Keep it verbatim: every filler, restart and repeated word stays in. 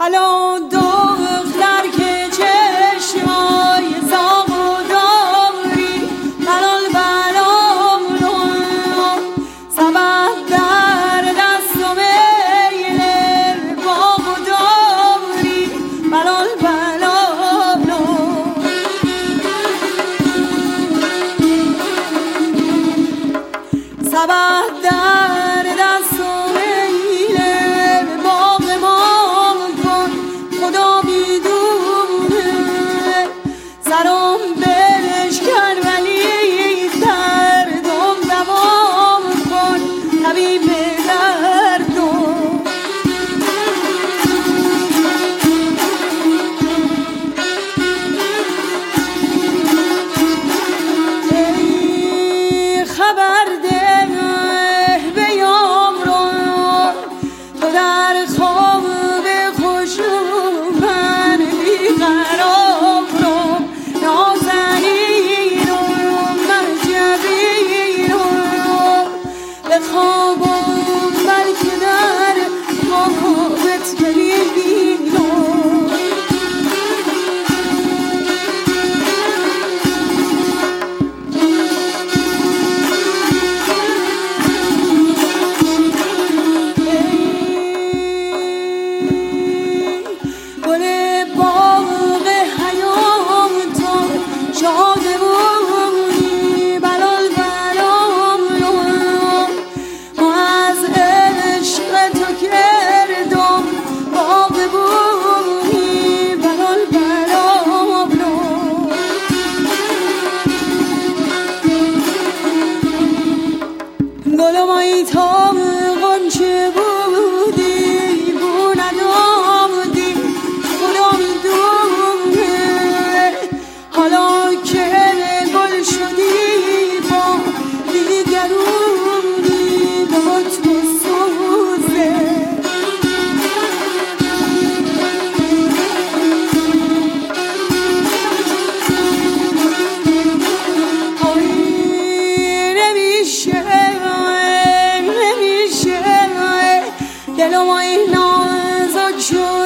حالا دختر که چشمای زاغ و داری بلال بلام رو سبب در دست و میل باغ و داری بلال بلام رو سبب در دست و میل باغ ما کن خدا بیدونه سرم بشکن ولی دردم دوام کن طبیب دردم ای خبر ده به یام رو تو در خواب خوش من بیقرار رو نازنین رو مرجبین رو به خوابم بلکه در خوابت گریبین رو گل باغ حیام تو شادمونی بلال بلام رو ما از عشق تو کردم باغبونی بلال بلام رو گلم ای تا غنچه بودی بو ندامدی خدا میدونه حالا که گل شدی با دیگرونی با تو سوزه آی نمیشه نمیشه دلم ای نازک شد